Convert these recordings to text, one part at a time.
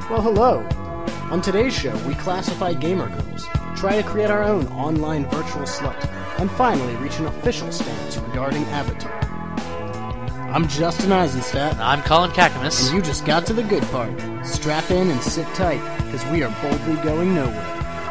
Well, hello. On today's show, we classify gamer girls, try to create our own online virtual slut, and finally reach an official stance regarding Avatar. I'm Justin Eisenstadt. I'm Colin Kakamas. And you just got to the good part. Strap in and sit tight, because we are boldly going nowhere.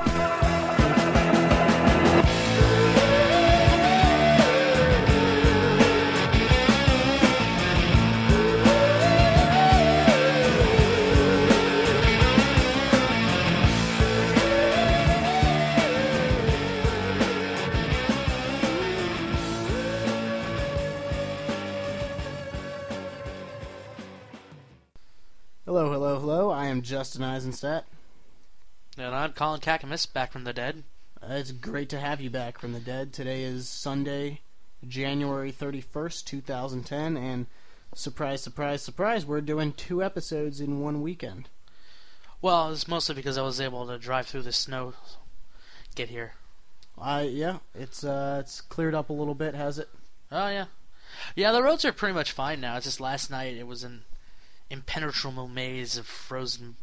Hello, I am Justin Eisenstadt. And I'm Colin Kakamas, back from the dead. It's great to have you back from the dead. Today is Sunday, January 31st, 2010, and surprise, surprise, surprise, we're doing 2 episodes in one weekend. Well, it's mostly because I was able to drive through the snow, get here. Yeah, it's cleared up a little bit, has it? Oh, yeah. Yeah, the roads are pretty much fine now. It's just last night it was an impenetrable maze of frozen,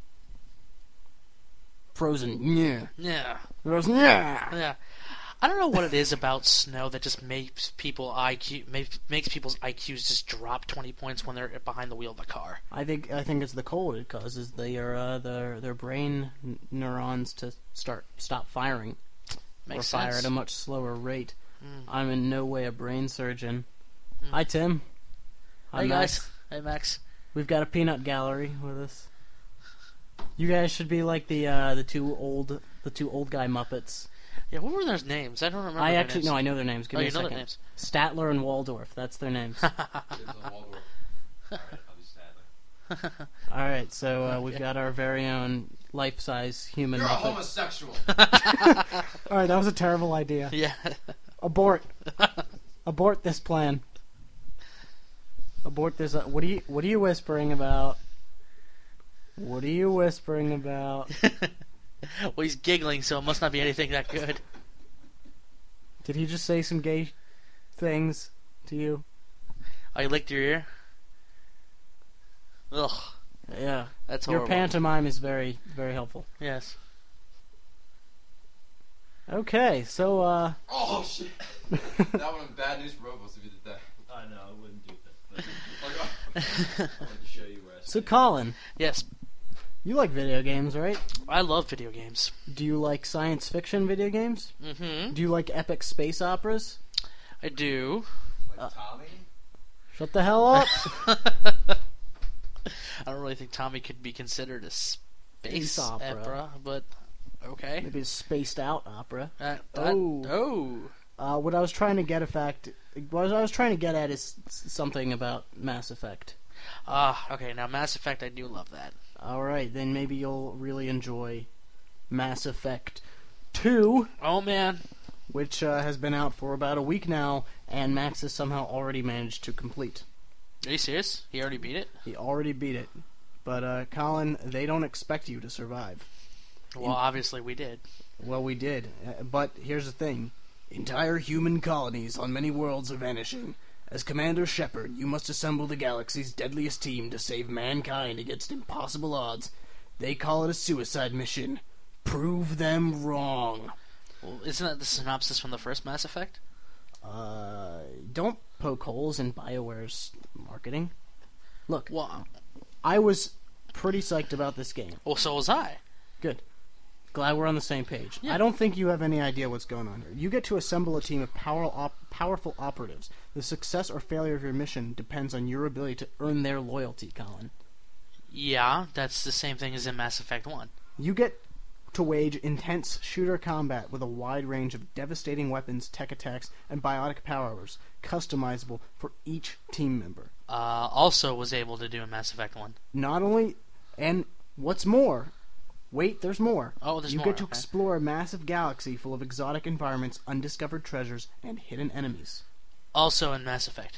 yeah. Yeah. Frozen, yeah. Yeah. I don't know what it is about snow that just makes people's IQs just drop 20 points when they're behind the wheel of a car. I think it's the cold it causes their brain neurons to stop firing. Makes or fire sense. at a much slower rate. I'm in no way a brain surgeon. Hi, Tim. Hi, Hey, Max. guys. Hey, Max. We've got a peanut gallery with us. You guys should be like the two old guy Muppets. Yeah, what were their names? I don't remember. I their actually names. no, I know their names. Give me a you know second. their names. Statler and Waldorf. That's their names. All right, so we've got our very own life-size human. You're Muppet. a homosexual. All right, that was a terrible idea. Yeah. Abort. Abort this plan. Abort this. What are you whispering about? What are you whispering about? Well, he's giggling, so it must not be anything that good. Did he just say some gay things to you? Oh, you licked your ear? Ugh. Yeah. That's Your horrible. pantomime is very, very helpful. Yes. Okay, so Oh shit! That would have been bad news for Robos if you did that. I know, I wouldn't do that. But I wanted to show you where I so stand. Colin, Yes. you like video games, right? I love video games. Do you like science fiction video games? Mm-hmm. Do you like epic space operas? I do. Like Tommy? Shut the hell up! I don't really think Tommy could be considered a space opera. but okay. Maybe a spaced out opera. Oh. What I was trying to get at is something about Mass Effect. Okay, now Mass Effect, I do love that. Alright, then maybe you'll really enjoy Mass Effect 2, Oh, man. which has been out for about a week now, and Max has somehow already managed to complete. Are you serious? He already beat it? He already beat it. But, Colin, they don't expect you to survive. Well, obviously we did. Well, we did. But here's the thing. Entire human colonies on many worlds are vanishing. As Commander Shepard, you must assemble the galaxy's deadliest team to save mankind against impossible odds. They call it a suicide mission. Prove them wrong. Well, isn't that the synopsis from the first Mass Effect? Don't poke holes in BioWare's marketing. Look, Well, I was pretty psyched about this game. so was I. Good. Glad we're on the same page. Yeah. I don't think you have any idea what's going on here. You get to assemble a team of powerful operatives. The success or failure of your mission depends on your ability to earn their loyalty, Colin. Yeah, that's the same thing as in Mass Effect 1. You get to wage intense shooter combat with a wide range of devastating weapons, tech attacks, and biotic powers, customizable for each team member. Also was able to do in Mass Effect 1. Not only, and what's more, wait, there's more. Oh, there's you more, get to okay. explore a massive galaxy full of exotic environments, undiscovered treasures, and hidden enemies. Also in Mass Effect.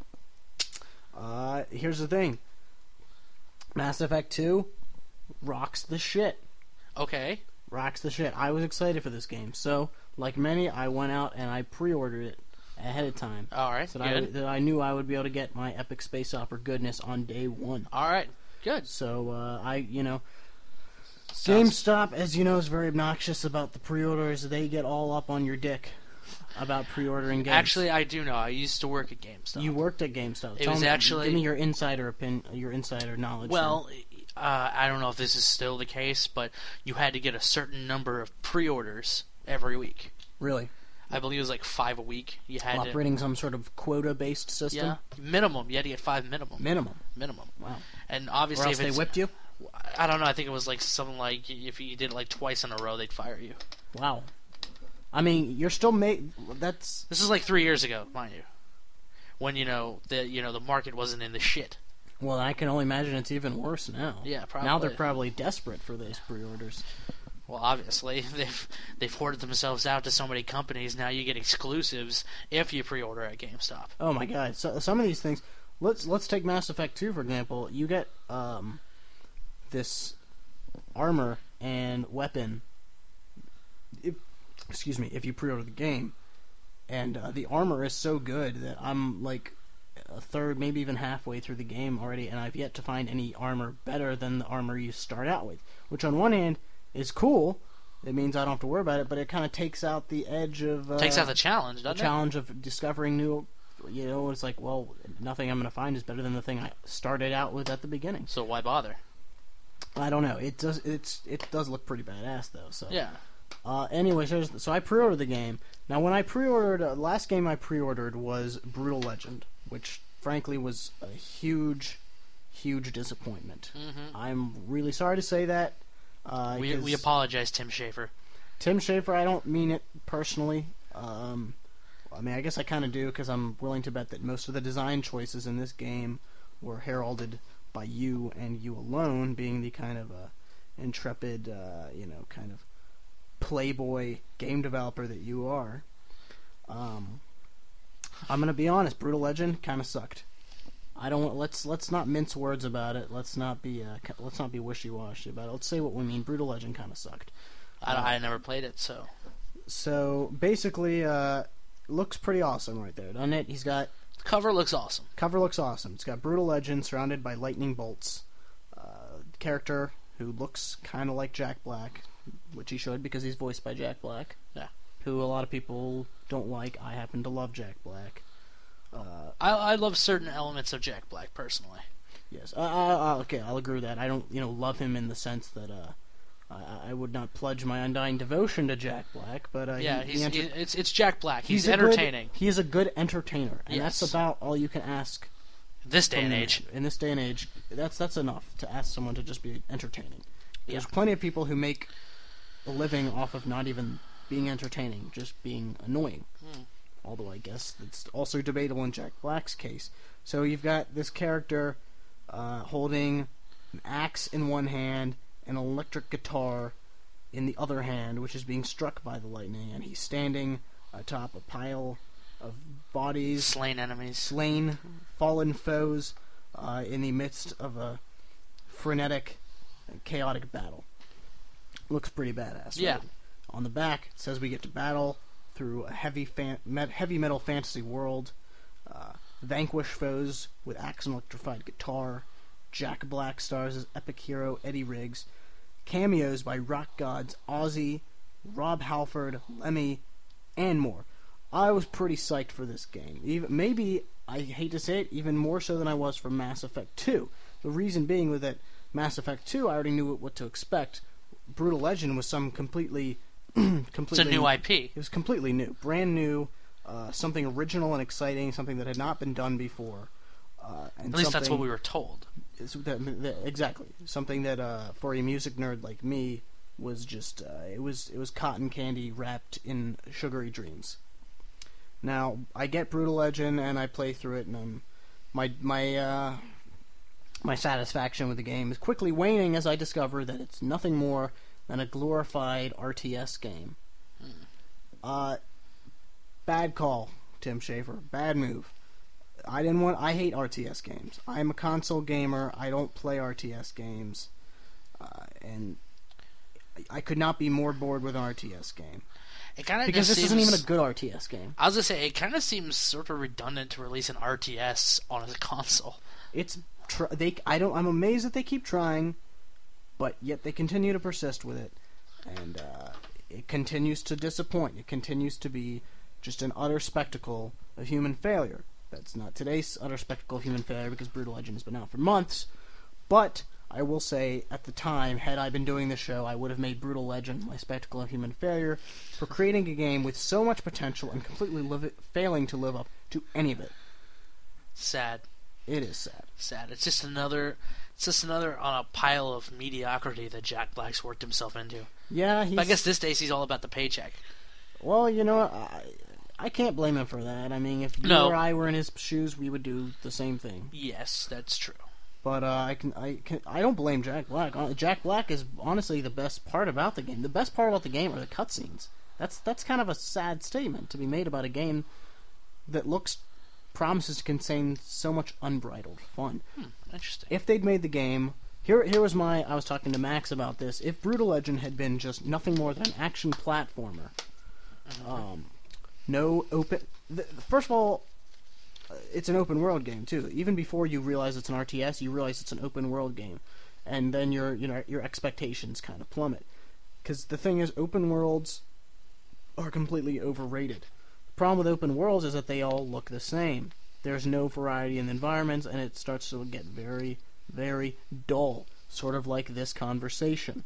Here's the thing. Mass Effect 2 rocks the shit. Okay. Rocks the shit. I was excited for this game, so, like many, I went out and I pre-ordered it ahead of time. Alright, So good. that I knew I would be able to get my epic space opera goodness on day one. Alright, good. So, GameStop, as you know, is very obnoxious about the pre-orders. They get all up on your dick about pre-ordering games. Actually, I do know. I used to work at GameStop. You worked at GameStop. It was actually... Give me your insider your insider knowledge. Well, I don't know if this is still the case, but you had to get a certain number of pre-orders every week. Really? I believe it was like 5 a week. You had operating some sort of quota-based system? Yeah, minimum. You had to get 5 minimum. Minimum. Wow. And obviously, or else if they whipped you? I don't know. I think it was like something like if you did it like twice in a row, they'd fire you. Wow. I mean, you're still This is like 3 years ago, mind you, when the market wasn't in the shit. Well, I can only imagine it's even worse now. Yeah, probably. Now they're probably desperate for those pre-orders. Well, obviously they've hoarded themselves out to so many companies. Now you get exclusives if you pre-order at GameStop. Oh my God! So some of these things. Let's take Mass Effect 2 for example. You get this armor and weapon. If you pre-order the game, and the armor is so good that I'm like a third, maybe even halfway through the game already, and I've yet to find any armor better than the armor you start out with. Which on one hand is cool. It means I don't have to worry about it, but it kind of takes out the edge of... takes out the challenge, doesn't it? The challenge of discovering new... it's like, well, nothing I'm going to find is better than the thing I started out with at the beginning. So why bother? I don't know. It does look pretty badass, though. So yeah. Anyways, so I pre-ordered the game. Now, when I pre-ordered... last game I pre-ordered was Brutal Legend, which, frankly, was a huge, huge disappointment. Mm-hmm. I'm really sorry to say that. We apologize, Tim Schafer. Tim Schafer, I don't mean it personally. I mean, I guess I kind of do, because I'm willing to bet that most of the design choices in this game were heralded by you and you alone, being the kind of intrepid, kind of playboy game developer that you are. I'm gonna be honest. Brutal Legend kind of sucked. I don't. Let's not mince words about it. Let's not be wishy-washy about it. Let's say what we mean. Brutal Legend kind of sucked. I never played it, so. So basically, looks pretty awesome right there, doesn't it? The cover looks awesome. Cover looks awesome. It's got Brutal Legend surrounded by lightning bolts. Character who looks kind of like Jack Black, which he should because he's voiced by Jack Black. Yeah. Who a lot of people don't like. I happen to love Jack Black. I love certain elements of Jack Black personally. Yes. Okay, I'll agree with that. I don't, love him in the sense that I would not pledge my undying devotion to Jack Black, but it's Jack Black. He's entertaining. He is a good entertainer, and yes. That's about all you can ask. This day and age. In this day and age, that's enough to ask someone to just be entertaining. There's plenty of people who make a living off of not even being entertaining, just being annoying. Although I guess it's also debatable in Jack Black's case. So you've got this character holding an axe in one hand, an electric guitar in the other hand, which is being struck by the lightning, and he's standing atop a pile of bodies, slain, fallen foes, in the midst of a frenetic, chaotic battle. Looks pretty badass. Yeah. Right? On the back, it says we get to battle through a heavy metal fantasy world, vanquish foes with axe and electrified guitar. Jack Black stars as epic hero Eddie Riggs. Cameos by rock gods Ozzy, Rob Halford, Lemmy, and more. I was pretty psyched for this game. Maybe, I hate to say it, even more so than I was for Mass Effect 2. The reason being was that Mass Effect 2, I already knew what to expect. Brutal Legend was some completely... It's a new IP. It was completely new. Brand new, something original and exciting, something that had not been done before. At least that's what we were told. Exactly. Something that, for a music nerd like me, was just, it was cotton candy wrapped in sugary dreams. Now, I get Brutal Legend, and I play through it, and my satisfaction with the game is quickly waning as I discover that it's nothing more than a glorified RTS game. Bad call, Tim Schafer. Bad move. I hate RTS games. I'm a console gamer. I don't play RTS games. And I could not be more bored with an RTS game. Because this isn't even a good RTS game. I was going to say, it kind of seems sort of redundant to release an RTS on a console. I'm amazed that they keep trying. but yet they continue to persist with it, and it continues to disappoint. It continues to be just an utter spectacle of human failure. That's not today's utter spectacle of human failure, because Brutal Legend has been out for months, but I will say, at the time, had I been doing this show, I would have made Brutal Legend my spectacle of human failure for creating a game with so much potential and completely failing to live up to any of it. Sad. It is sad. Sad. It's just another on a pile of mediocrity that Jack Black's worked himself into. Yeah, But I guess these days he's all about the paycheck. Well, you know, I can't blame him for that. I mean, if you or I were in his shoes, we would do the same thing. Yes, that's true. But I don't blame Jack Black. Jack Black is honestly the best part about the game. The best part about the game are the cutscenes. That's kind of a sad statement to be made about a game that promises to contain so much unbridled fun. Interesting. If they'd made the game, here was I was talking to Max about this. If Brutal Legend had been just nothing more than an action platformer, no open. First of all, it's an open world game too. Even before you realize it's an RTS, you realize it's an open world game, and then your expectations kind of plummet. Because the thing is, open worlds are completely overrated. The problem with open worlds is that they all look the same. There's no variety in the environments, and it starts to get very, very dull. Sort of like this conversation.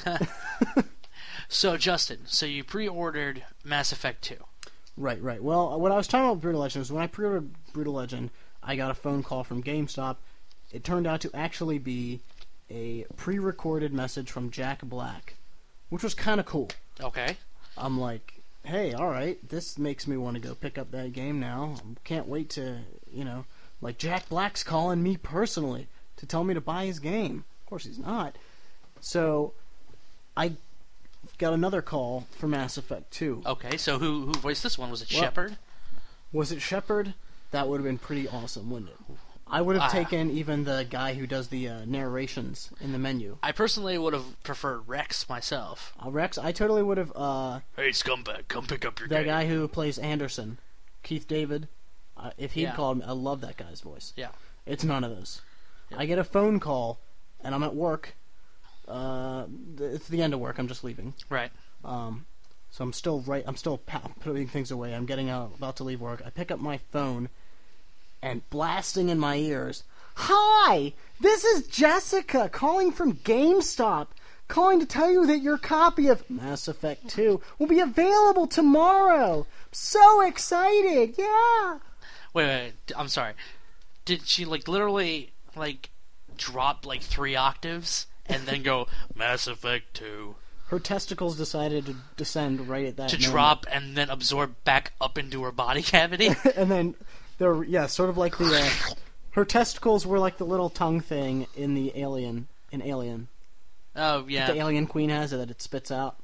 So, Justin, you pre-ordered Mass Effect 2. Right. Well, what I was talking about Brutal Legend is when I pre-ordered Brutal Legend, I got a phone call from GameStop. It turned out to actually be a pre-recorded message from Jack Black, which was kind of cool. Okay. I'm like, hey, alright, this makes me want to go pick up that game now. Can't wait to, like Jack Black's calling me personally to tell me to buy his game. Of course he's not. So, I got another call for Mass Effect 2. Okay, so who voiced this one? Was it Shepard? Was it Shepard? That would have been pretty awesome, wouldn't it? I would have taken even the guy who does the narrations in the menu. I personally would have preferred Rex myself. Rex? I totally would have... hey, scumbag, come pick up your that game. guy who plays Anderson, Keith David, if he'd called me, I love that guy's voice. Yeah. It's none of those. Yep. I get a phone call, and I'm at work. It's the end of work. I'm just leaving. Right. So I'm still putting things away. I'm about to leave work. I pick up my phone, and blasting in my ears, "Hi, this is Jessica calling from GameStop, calling to tell you that your copy of Mass Effect 2 will be available tomorrow. So excited, yeah." Wait, I'm sorry. Did she literally drop 3 octaves and then go Mass Effect 2? Her testicles decided to descend right at that moment. Drop and then absorb back up into her body cavity? And then sort of like the her testicles were like the little tongue thing in Alien. Oh yeah. That the alien queen has that it spits out.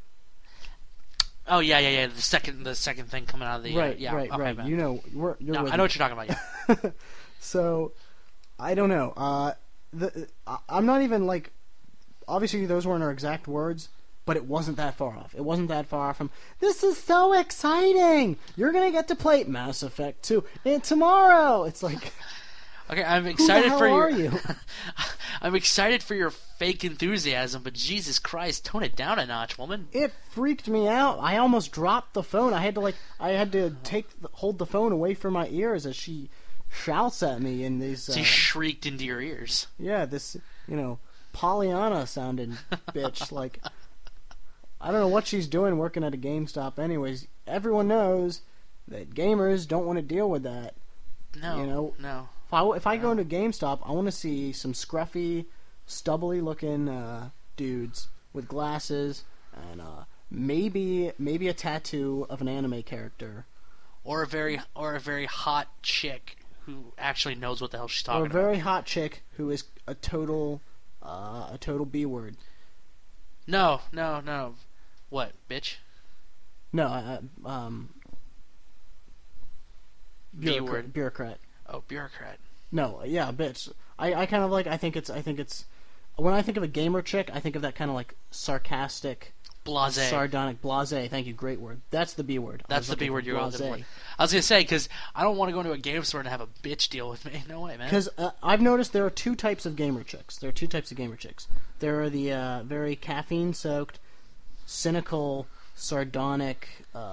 Oh yeah. The second thing coming out of the right. Man. You know, you're. No, I know what you're talking about. Yeah. So, I don't know. I'm not even obviously those weren't our exact words, but it wasn't that far off. It wasn't that far off from, "This is so exciting! You're gonna get to play Mass Effect 2 tomorrow!" It's like, okay, I'm excited who the hell for are you? I'm excited for your fake enthusiasm, but Jesus Christ, tone it down a notch, woman. It freaked me out. I almost dropped the phone. I had to hold the phone away from my ears as she shouts at me in these. She shrieked into your ears. Yeah, this Pollyanna sounding bitch. I don't know what she's doing working at a GameStop. Anyways, everyone knows that gamers don't want to deal with that. No. If I go into GameStop, I want to see some scruffy, stubbly looking dudes with glasses and maybe a tattoo of an anime character, or a very hot chick who actually knows what the hell she's talking about. Or a very hot chick who is a total B word. No. What, bitch? No, B word. Bureaucrat. Oh, bureaucrat. No, yeah, bitch. I think it's when I think of a gamer chick, I think of that kind of sarcastic, Blasé. Sardonic. Blasé. Thank you. Great word. That's the B word. That's the B word you're looking for. I was going to say, because I don't want to go into a game store and have a bitch deal with me. No way, man. Because I've noticed there are two types of gamer chicks. There are the very caffeine-soaked, cynical, sardonic,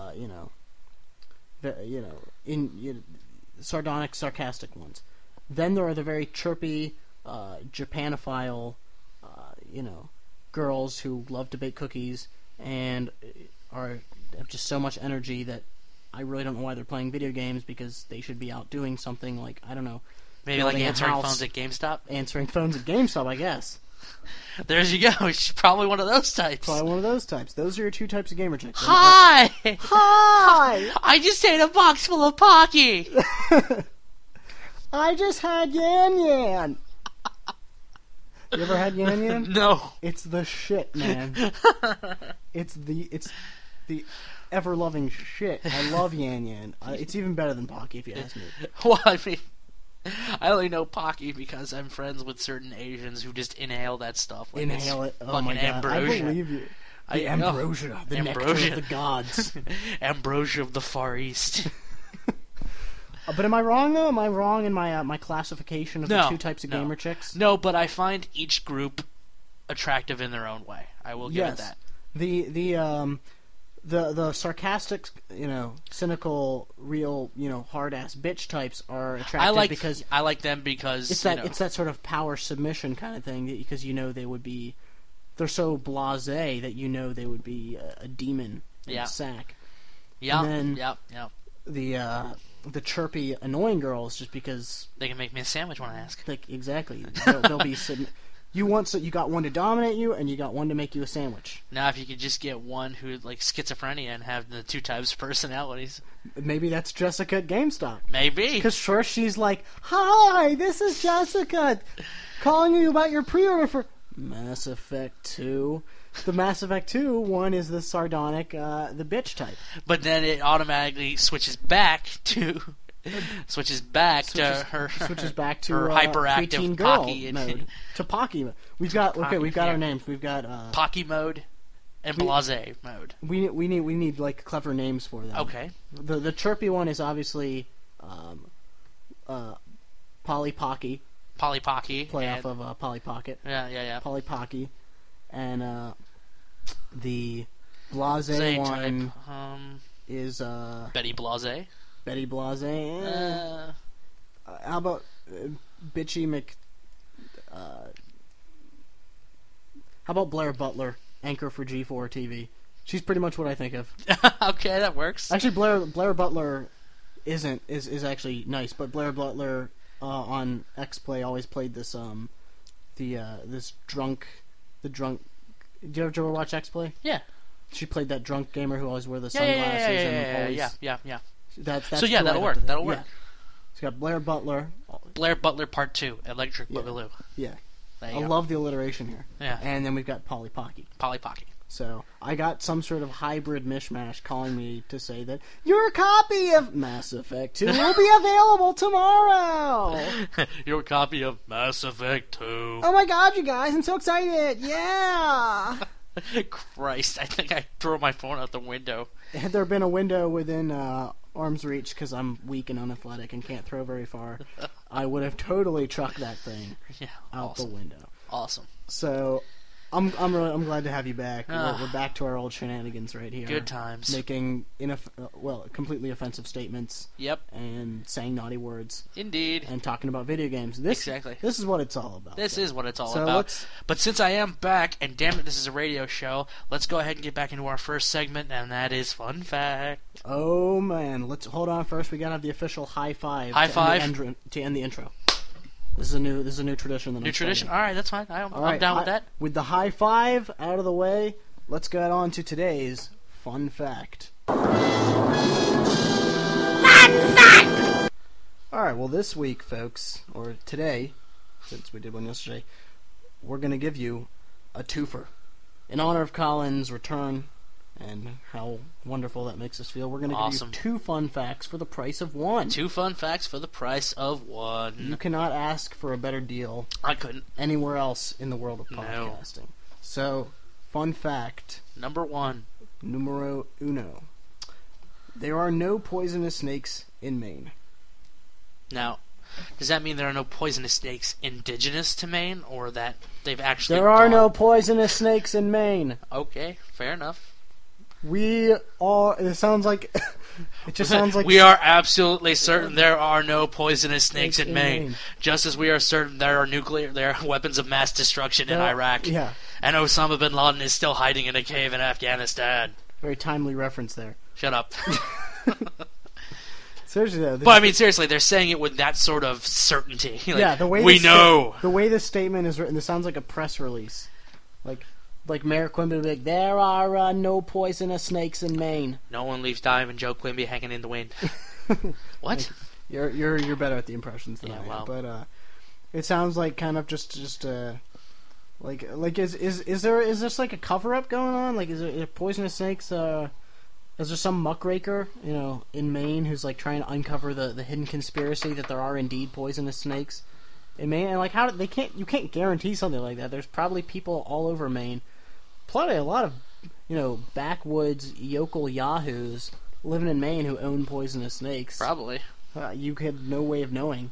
sardonic, sarcastic ones. Then there are the very chirpy, Japanophile, girls who love to bake cookies and have just so much energy that I really don't know why they're playing video games, because they should be out doing something like, I don't know. Maybe like building a answering house. phones at GameStop? Answering phones at GameStop, I guess. There you go. She's probably one of those types. Probably one of those types. Those are your two types of gamer chicks. Hi! Hi! I just ate a box full of Pocky! I just had Yan Yan! You ever had Yan Yan? No. It's the shit, man. It's the ever-loving shit. I love Yan Yan. It's even better than Pocky, if you ask me. Well, I mean, I only know Pocky because I'm friends with certain Asians who just inhale that stuff. Like Inhale it. Oh fucking my god. ambrosia. I believe you. The I know. ambrosia. The nectar Ambrosia. of the gods. Ambrosia of the Far East. But am I wrong, though? Am I wrong in my classification of the No, two types of no. gamer chicks? No, but I find each group attractive in their own way. I will give it that. The sarcastic, cynical, real, hard ass bitch types are attractive because I like them because it's that sort of power submission kind of thing, because they would be, they're so blasé that they would be a demon in a sack. Yeah. And then Yeah. the chirpy, annoying girls, just because They can make me a sandwich when I ask. exactly they'll be you got one to dominate you, and you got one to make you a sandwich. Now, if you could just get one who like schizophrenia and have the two types of personalities, Maybe that's Jessica at GameStop. maybe. Because first she's like, "Hi, this is Jessica, calling you about your pre-order for Mass Effect 2." The Mass Effect 2 one is the sardonic, the bitch type. But then it automatically switches back to her Switches back to her hyperactive preteen girl Pocky mode. To Pocky. We've got Pocky, our names. We've got Pocky mode and Blasé mode. we need like clever names for them. Okay. The chirpy one is obviously Polly Pocky, Polly Pocky. play and, off of Polly Pocket. Yeah. Polly Pocky, and the Blasé Zay one type. is Betty Blasé. Betty Blasé. How about Bitchy Mc? How about Blair Butler, anchor for G4 TV? She's pretty much what I think of. Okay, that works. Actually, Blair Butler is actually nice, but Blair Butler on XPlay always played this this drunk. Did you ever watch XPlay? Yeah. She played that drunk gamer who always wore the sunglasses Yeah. That's So yeah, who that'll I work. have to- That'll work. Yeah. She's got Blair Butler. Blair Butler Part 2, Electric Yeah. Boogaloo. Yeah. There you I go. love the alliteration here. Yeah. And then we've got Polly Pocky. Polly Pocky. So I got some sort of hybrid mishmash calling me to say that your copy of Mass Effect 2 will be available tomorrow. Your copy of Mass Effect 2. Oh my god, you guys, I'm so excited. Yeah. Christ, I think I threw my phone out the window. Had there been a window within arm's reach, because I'm weak and unathletic and can't throw very far, I would have totally chucked that thing Yeah, out the awesome. window. Awesome. So I'm glad to have you back. We're back to our old shenanigans right here. Good times. Making completely offensive statements Yep, and saying naughty words indeed. and talking about video games. Exactly. This is what it's all about. This is what it's all So about. let's- But since I am back, and damn it, this is a radio show, let's go ahead and get back into our first segment, and that is Fun Fact. Oh man, let's hold on first. We gotta have the official high five. High five? to end the intro. This is a new tradition. That New I'm tradition? starting. Alright, that's fine. I'm All right, down with that. With the high five out of the way, let's get on to today's fun fact. Alright, well this week, folks, or today, since we did one yesterday, we're going to give you a twofer. In honor of Colin's return and how wonderful that makes us feel, we're going to Awesome. give you two fun facts for the price of one. 2 fun facts for the price of 1. You cannot ask for a better deal I couldn't. anywhere else in the world of No. podcasting. So, fun fact Number 1. numero uno. There are no poisonous snakes in Maine. Now, does that mean there are no poisonous snakes indigenous to Maine, or that they've actually There are gone- no poisonous snakes in Maine. Okay, fair enough. We are. It sounds like. It just sounds like we are absolutely certain there are no poisonous snakes in Maine. Maine. Just as we are certain there are weapons of mass destruction in There- Iraq. Yeah, And Osama bin Laden is still hiding in a cave in Afghanistan. very timely reference there. Shut up. Seriously though, this- But I mean, seriously, they're saying it with that sort of certainty. Like, yeah, the way we this know. the way this statement is written, this sounds like a press release, like Mayor Quimby would be like, "There are no poisonous snakes in Maine." No one leaves Diamond Joe Quimby hanging in the wind. What? You're better at the impressions than Yeah, I am, well. but it sounds like kind of just like is there like a cover up going on? Like, is there poisonous snakes? Is there some muckraker, in Maine who's like trying to uncover the hidden conspiracy that there are indeed poisonous snakes in Maine? And like, you can't guarantee something like that. There's probably people all over Maine, probably a lot of backwoods yokel yahoos living in Maine who own poisonous snakes. Probably. You had no way of knowing.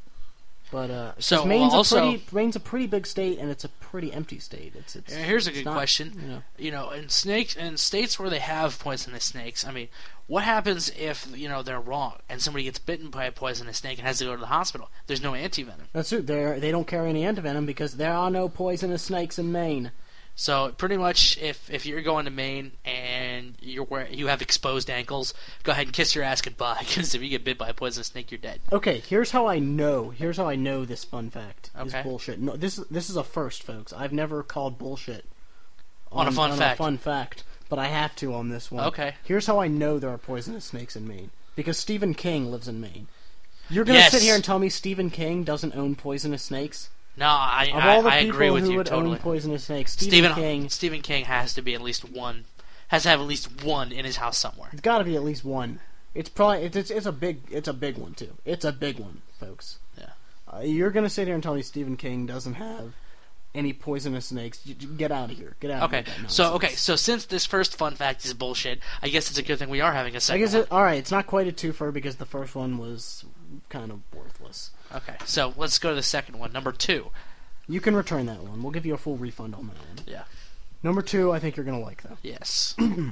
But So, 'cause Maine's also- Maine's a pretty big state, and it's a pretty empty state. It's Here's a it's good not, question. In states where they have poisonous snakes, I mean, what happens if they're wrong and somebody gets bitten by a poisonous snake and has to go to the hospital? There's no antivenom. That's true. They don't carry any antivenom because there are no poisonous snakes in Maine. So pretty much, if you're going to Maine and you have exposed ankles, go ahead and kiss your ass goodbye. Because if you get bit by a poisonous snake, you're dead. Okay, here's how I know. Here's how I know this fun fact is Okay. bullshit. No, this is a first, folks. I've never called bullshit On a fun fact. A fun fact, but I have to on this one. Okay. Here's how I know there are poisonous snakes in Maine because Stephen King lives in Maine. You're gonna Yes. sit here and tell me Stephen King doesn't own poisonous snakes? No, I Of all the people agree with who you would totally. own poisonous snakes, Stephen King Stephen King has to be at least one. Has to have at least one in his house somewhere. it's got to be at least one. It's probably it's a big one too. It's a big one, folks. Yeah. You're gonna sit here and tell me Stephen King doesn't have any poisonous snakes? Get out of here. Get out. Okay, of here with that so nonsense. since this first fun fact is bullshit, I guess it's a good thing we are having a I second guess one. all right. It's not quite a twofer because the first one was kind of worthless. Okay, so let's go to the second one, number 2. You can return that one. We'll give you a full refund on that one. Yeah. Number 2, I think you're gonna like though. Yes.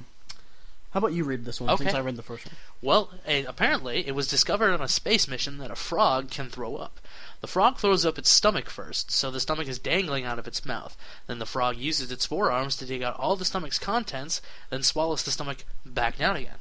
How about you read this one Okay. since I read the first one? Well, apparently it was discovered on a space mission that a frog can throw up. The frog throws up its stomach first, so the stomach is dangling out of its mouth. Then the frog uses its forearms to dig out all the stomach's contents, then swallows the stomach back down again.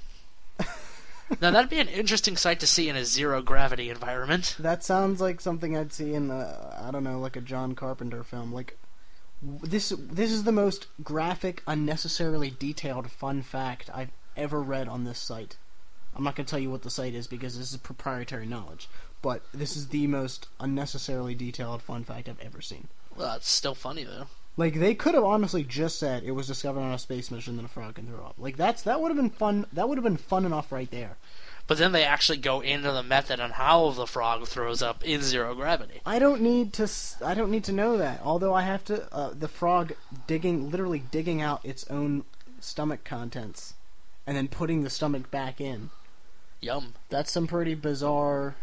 Now that'd be an interesting sight to see in a zero-gravity environment. That sounds like something I'd see in I don't know, like a John Carpenter film. Like this is the most graphic, unnecessarily detailed fun fact I've ever read on this site. I'm not going to tell you what the site is because this is proprietary knowledge, but this is the most unnecessarily detailed fun fact I've ever seen. Well, it's still funny though. Like, they could have honestly just said it was discovered on a space mission that a frog can throw up. Like, that would have been fun. That would have been fun enough right there. But then they actually go into the method on how the frog throws up in zero gravity. I don't need to know that. Although I have to, the frog literally digging out its own stomach contents, and then putting the stomach back in. Yum. That's some pretty bizarre.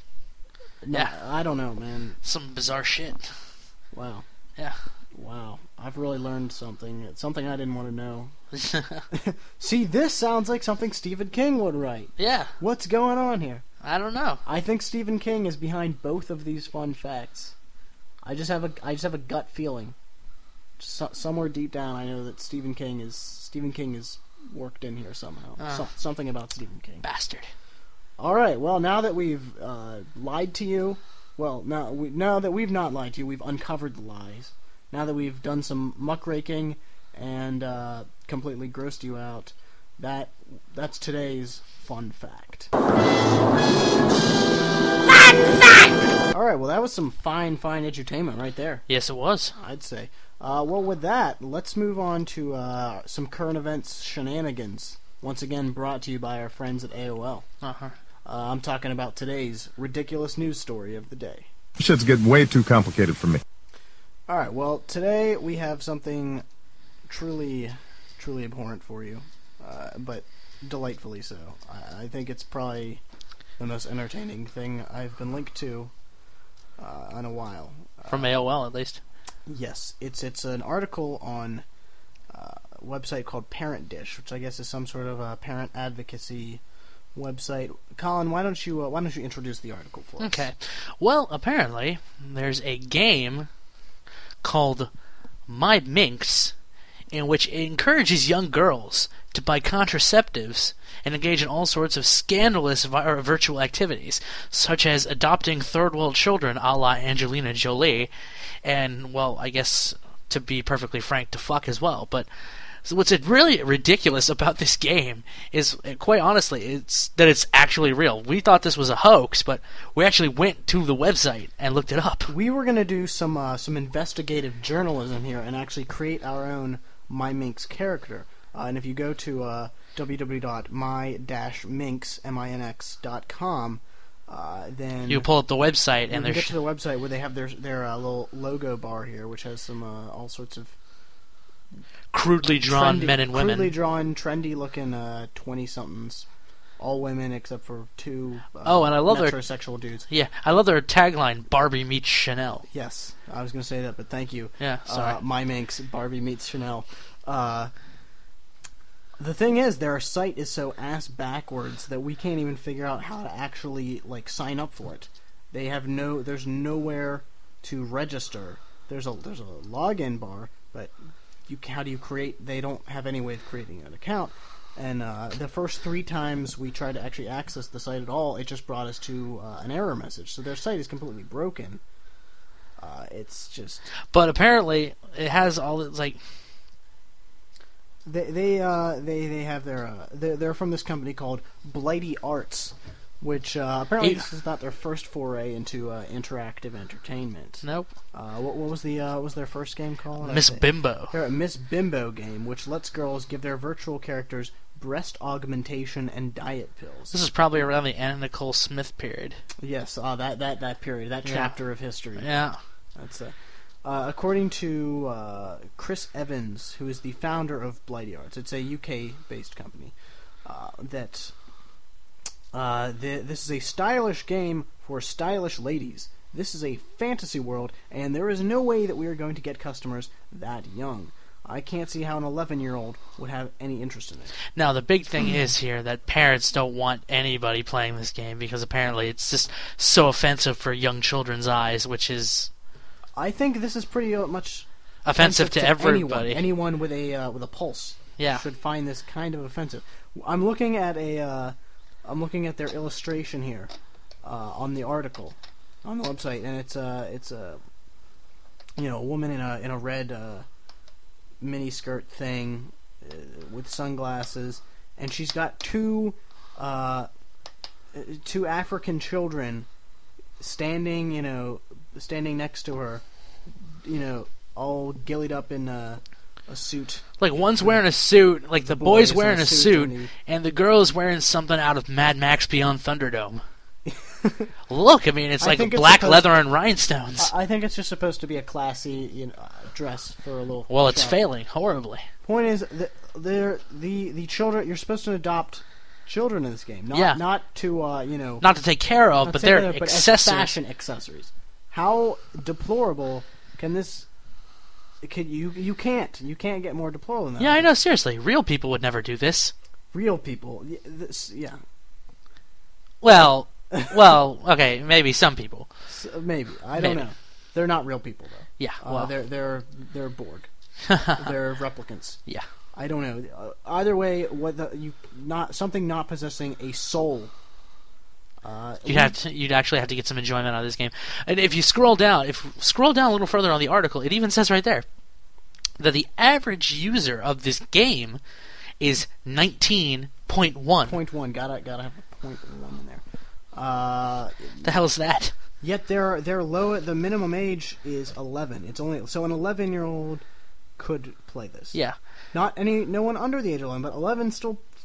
No, Yeah. I don't know, man. Some bizarre shit. Wow. Yeah. Wow. I've really learned something. It's something I didn't want to know. See, this sounds like something Stephen King would write. Yeah. What's going on here? I don't know. I think Stephen King is behind both of these fun facts. I just have a gut feeling. Somewhere deep down, I know that Stephen King is worked in here somehow. Something about Stephen King. Bastard. All right. Well, now that we've lied to you, now that we've not lied to you, we've uncovered the lies. Now that we've done some muckraking and completely grossed you out, that's today's fun fact. All right, well, that was some fine edutainment right there, Yes, it was. I'd say. Well, with that, let's move on to some current events shenanigans, once again brought to you by our friends at AOL. Uh-huh. I'm talking about today's ridiculous news story of the day. Shit's getting way too complicated for me. All right, well, today we have something truly abhorrent for you, but delightfully so. I think it's probably the most entertaining thing I've been linked to in a while. From AOL, at least. Yes, it's an article on a website called Parent Dish, which I guess is some sort of a parent advocacy website. Colin, why don't you introduce the article for us? Okay. Well, apparently, there's a game called My Minx, in which it encourages young girls to buy contraceptives and engage in all sorts of scandalous virtual activities, such as adopting third world children a la Angelina Jolie, and, well, I guess, to be perfectly frank, to fuck as well. But what's really ridiculous about this game is, quite honestly, it's that it's actually real. We thought this was a hoax, but we actually went to the website and looked it up. We were going to do some investigative journalism here and actually create our own My Minx character. And if you go to www.my-minx.com, then You pull up the website, and you there's get to the website where they have their little logo bar here, which has some all sorts of crudely drawn men and women. crudely drawn, trendy-looking 20-somethings, all women except for two and I love their metrosexual dudes. Yeah, I love their tagline, Barbie meets Chanel. Yes, I was going to say that, but thank you. Yeah, sorry. My Minx, Barbie meets Chanel. The thing is, their site is so ass backwards that we can't even figure out how to actually sign up for it. There's nowhere to register. There's a login bar, but how do you create? They don't have any way of creating an account. And the first 3 times we tried to actually access the site at all, it just brought us to an error message. So their site is completely broken. It's just. But apparently, it has all it's like. They have they're from this company called Blighty Arts, which apparently this is not their first foray into interactive entertainment. Nope. What was their first game called? Miss Bimbo. They're a Miss Bimbo game, which lets girls give their virtual characters breast augmentation and diet pills. This is probably around the Anna Nicole Smith period. Yes, that period, that chapter of history. Yeah. That's according to Chris Evans, who is the founder of Blighty Arts. It's a UK-based company. This is a stylish game for stylish ladies. This is a fantasy world, and there is no way that we are going to get customers that young. I can't see how an 11-year-old would have any interest in it. Now, the big thing is here that parents don't want anybody playing this game because apparently it's just so offensive for young children's eyes, which is... I think this is pretty much offensive to everybody. Anyone with a pulse should find this kind of offensive. I'm looking at their illustration here on the article on the website, and it's a woman in a red mini skirt thing with sunglasses, and she's got two African children standing next to her, all gillied up in a suit. Like, one's wearing a suit, like the boy's wearing a suit, and the girl is wearing something out of Mad Max Beyond Thunderdome. Look, I mean, it's like black leather and rhinestones. I think it's just supposed to be a classy dress for a little... Well, it's failing horribly. Point is, the children, you're supposed to adopt children in this game. Not to, not to take care of, but they're accessories. As fashion accessories. How deplorable can this... You can't get more deplorable than that. Yeah, I know, seriously. Real people would never do this. Real people. Yeah. Well, okay, maybe some people. Maybe. I don't know. They're not real people, though. Yeah, well. They're Borg. They're replicants. Yeah. I don't know. Either way, something not possessing a soul. You'd actually have to get some enjoyment out of this game. And if you scroll down a little further on the article, it even says right there that the average user of this game is 19.1. 0.1. Gotta have a 0.1 in there. The hell is that? Yet they're low. The minimum age is 11. It's only so an 11-year-old could play this. Yeah. No one under the age of 11, but 11 still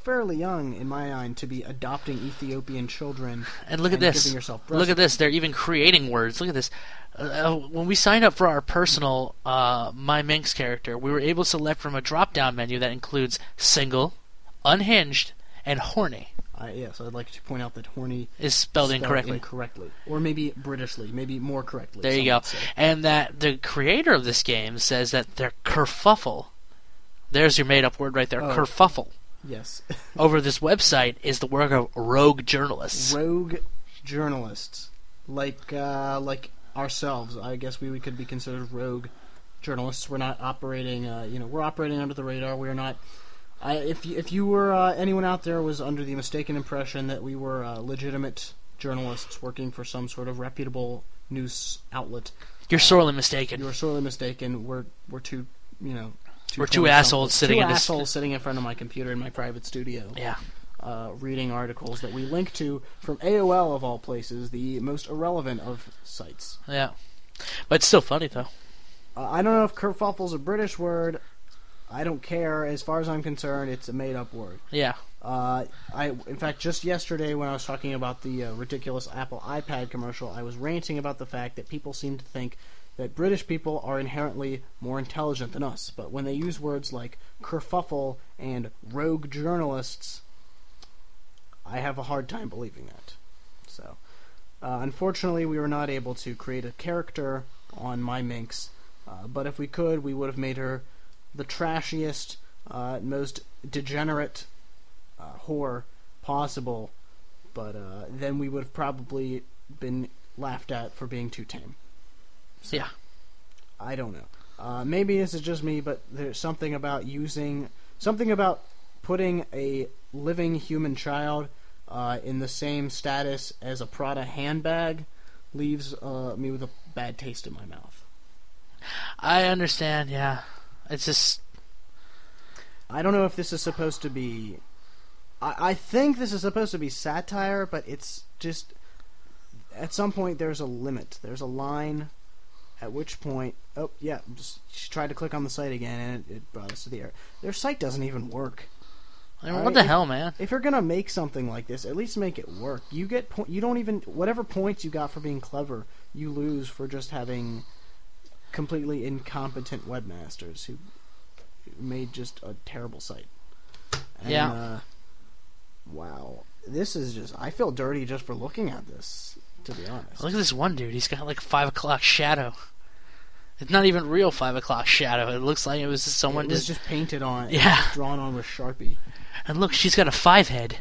fairly young in my mind to be adopting Ethiopian children. And look at this. Giving yourself breast Look at this. They're even creating words. Look at this. When we signed up for our personal My Minx character, we were able to select from a drop-down menu that includes single, unhinged, and horny. Yes, I'd like to point out that horny Is spelled incorrectly. Or maybe Britishly, maybe more correctly. There you some go. would say. And that the creator of this game says that their kerfuffle, there's your made-up word right there, Oh. kerfuffle, Yes. over this website is the work of rogue journalists. Rogue journalists. Like ourselves. I guess we could be considered rogue journalists. We're not operating, we're operating under the radar. We're not... If you were anyone out there was under the mistaken impression that we were legitimate journalists working for some sort of reputable news outlet, You're sorely mistaken. you were sorely mistaken. We're two, We're two 20-somethings. assholes sitting in this- assholes sitting in front of my computer in my private studio, Yeah. reading articles that we link to from AOL of all places, the most irrelevant of sites. Yeah. But it's still funny, though. I don't know if kerfuffle's a British word. I don't care. As far as I'm concerned, it's a made-up word. Yeah. In fact, just yesterday when I was talking about the ridiculous Apple iPad commercial, I was ranting about the fact that people seem to think that British people are inherently more intelligent than us. But when they use words like kerfuffle and rogue journalists, I have a hard time believing that. So, unfortunately, we were not able to create a character on My Minx. But if we could, we would have made her the trashiest, most degenerate whore possible, but then we would have probably been laughed at for being too tame. So, Yeah. I don't know. Maybe this is just me, but there's something about putting a living human child in the same status as a Prada handbag leaves me with a bad taste in my mouth. I understand, yeah. It's just... I don't know if this is supposed to be... I think this is supposed to be satire, but it's just... At some point, there's a limit. There's a line, at which point... Oh, yeah, she tried to click on the site again, and it brought us to the error. Their site doesn't even work. I mean, what the hell, man? If you're gonna make something like this, at least make it work. You don't even... Whatever points you got for being clever, you lose for just having completely incompetent webmasters who made just a terrible site. And, Yeah. Wow. This is just... I feel dirty just for looking at this, to be honest. Look at this one dude. He's got like 5 o'clock shadow. It's not even real 5 o'clock shadow. It looks like it was just someone It was just painted on. Yeah. Drawn on with Sharpie. And look, she's got a 5 head.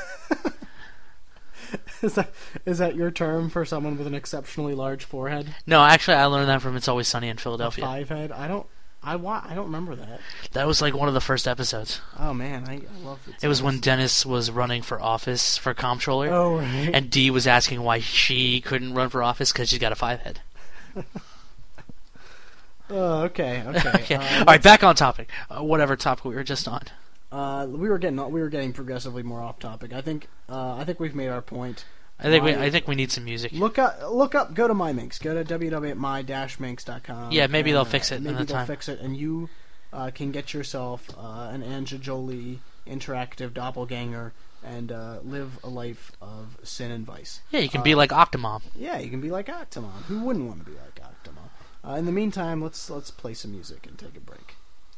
Is that your term for someone with an exceptionally large forehead? No, actually, I learned that from It's Always Sunny in A Philadelphia. 5 head? I don't remember that. That was like one of the first episodes. Oh man, I love it. It was when Dennis was running for office for comptroller, Oh right. and Dee was asking why she couldn't run for office because she's got a 5 head. Oh, okay. Okay. All right, back on topic. Whatever topic we were just on. We were getting progressively more off topic. I think we've made our point. I think we need some music. Look up. Go to My Minx. Go to www.my-minx.com. Yeah, maybe and, they'll fix it in Maybe the they'll time. fix it, and you can get yourself an Anja Jolie interactive doppelganger and live a life of sin and vice. Yeah, you can be like Octomom. Yeah, you can be like Octomom. Who wouldn't want to be like Octomom? In the meantime, let's play some music and take a break.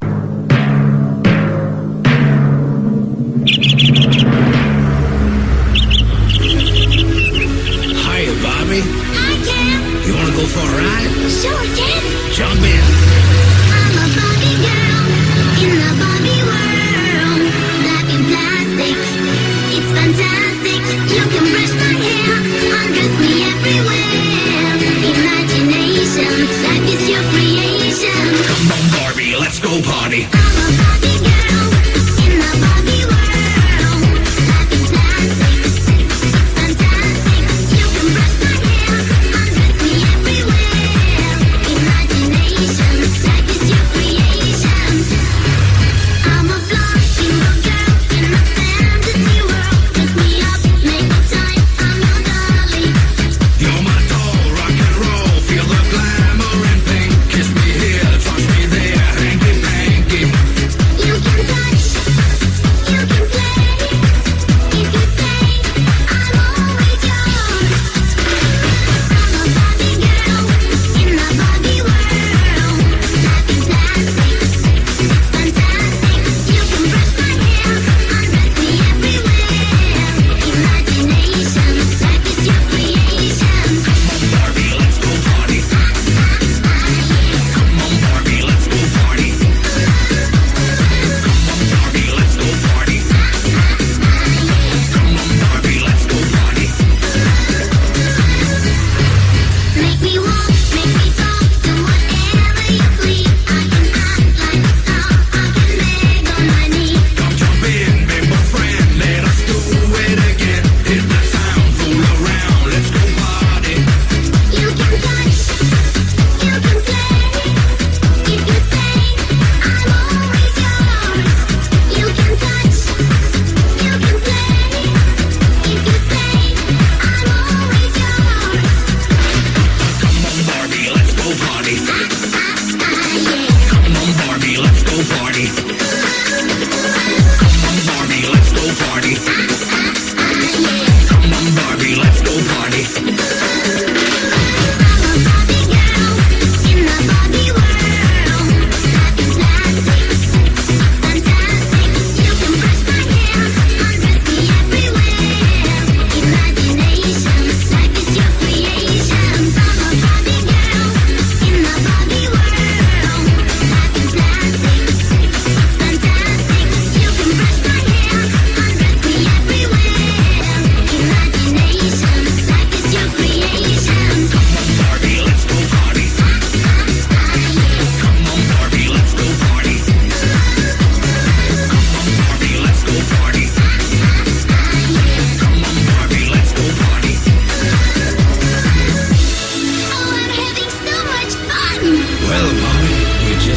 Hiya, Bobby. Hi, Ken. You want to go for a ride? Sure, Ken. Jump in. I'm a Barbie girl in the Barbie world. Life in plastic, it's fantastic. You can brush my hair, undress me everywhere. Imagination, life is your creation. Come on, Barbie, let's go party. I'm a Barbie girl in the Barbie world. Life in plastic, it's fantastic. You can brush my hair, undress me everywhere. Imagination, life is your creation. I'm a flying girl in a fantasy world. Dress me up, make up time. I'm your dolly.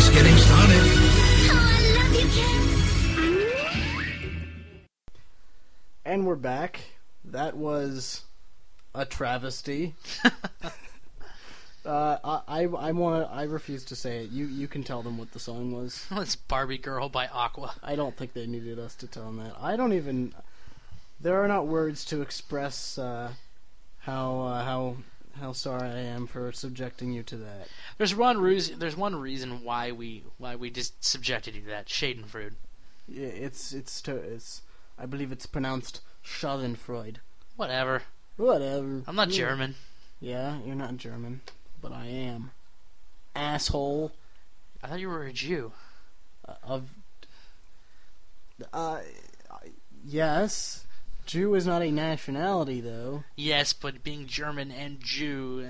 just getting started. Oh, I love you, Ken. And we're back. That was a travesty. I refuse to say it. You can tell them what the song was. It's Barbie Girl by Aqua. I don't think they needed us to tell them that. I don't even. There are not words to express how sorry I am for subjecting you to that. There's one reason why we just subjected you to that. Schadenfreude. Yeah, it's. I believe it's pronounced Schadenfreude. Whatever. Whatever. I'm not Yeah. German. Yeah, you're not German, but I am. Asshole. I thought you were a Jew. Yes. Jew is not a nationality, though. Yes, but being German and Jew.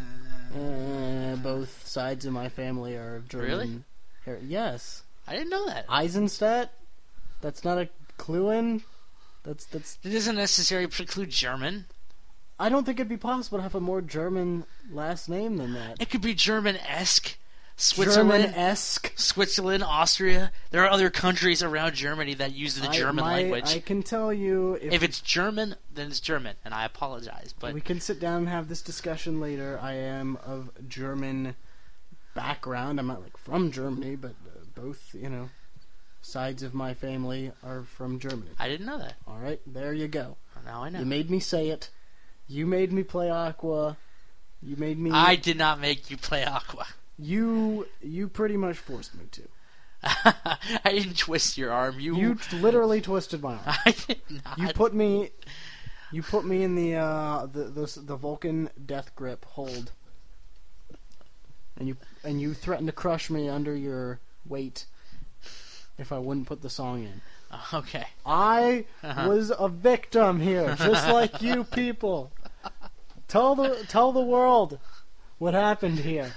Both sides of my family are of German. Really? Yes. I didn't know that. Eisenstadt? That's not a clue in? That's. It doesn't necessarily preclude German. I don't think it'd be possible to have a more German last name than that. It could be German-esque. Switzerland, German-esque. Switzerland, Austria. There are other countries around Germany that use the German language. I can tell you... If it's German, then it's German, and I apologize. But we can sit down and have this discussion later. I am of German background. I'm not from Germany, but both, sides of my family are from Germany. I didn't know that. All right, there you go. Now I know. You made me say it. You made me play Aqua. You made me... I did not make you play Aqua. You pretty much forced me to. I didn't twist your arm. You literally twisted my arm. I did not. You put me in the Vulcan death grip hold, and you threatened to crush me under your weight if I wouldn't put the song in. Okay. I was a victim here, just like you people. Tell the world what happened here.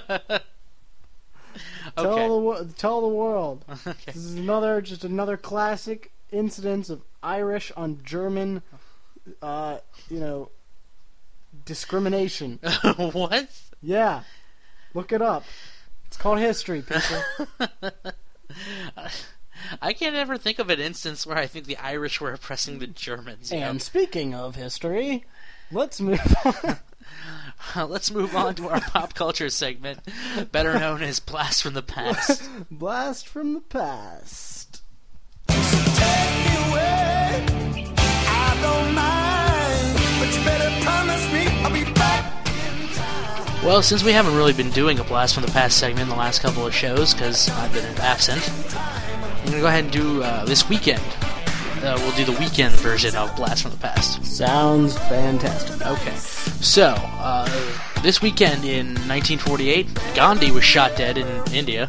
Tell the world. Okay. This is another classic incidence of Irish on German, discrimination. What? Yeah, look it up. It's called history, people. I can't ever think of an instance where I think the Irish were oppressing the Germans. And speaking of history, let's move on. Let's move on to our pop culture segment, better known as Blast from the Past. Blast from the past. Well, since we haven't really been doing a Blast from the Past segment in the last couple of shows, because I've been absent, I'm going to go ahead and do this weekend. We'll do the weekend version of Blast from the Past. Sounds fantastic. Okay. So, this weekend in 1948, Gandhi was shot dead in India.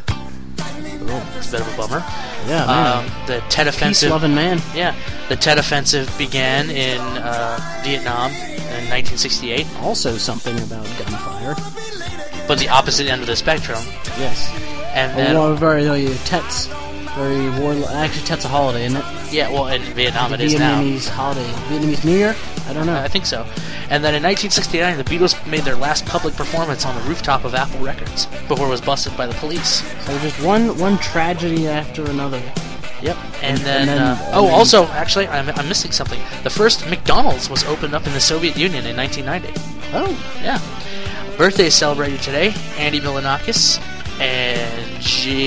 It's a bit of a bummer. Yeah, man. The Tet Offensive... Peace-loving man. Yeah. The Tet Offensive began in Vietnam in 1968. Also something about gunfire. But the opposite end of the spectrum. Yes. And then... Tet's very warlike. Actually, Tet's a holiday, isn't it? Yeah, well, in Vietnam it is now. Vietnamese holiday. Vietnamese New Year? I don't know. I think so. And then in 1969, the Beatles made their last public performance on the rooftop of Apple Records before it was busted by the police. So just one tragedy after another. Yep. And then also, actually, I'm missing something. The first McDonald's was opened up in the Soviet Union in 1990. Oh. Yeah. Birthdays celebrated today. Andy Milonakis and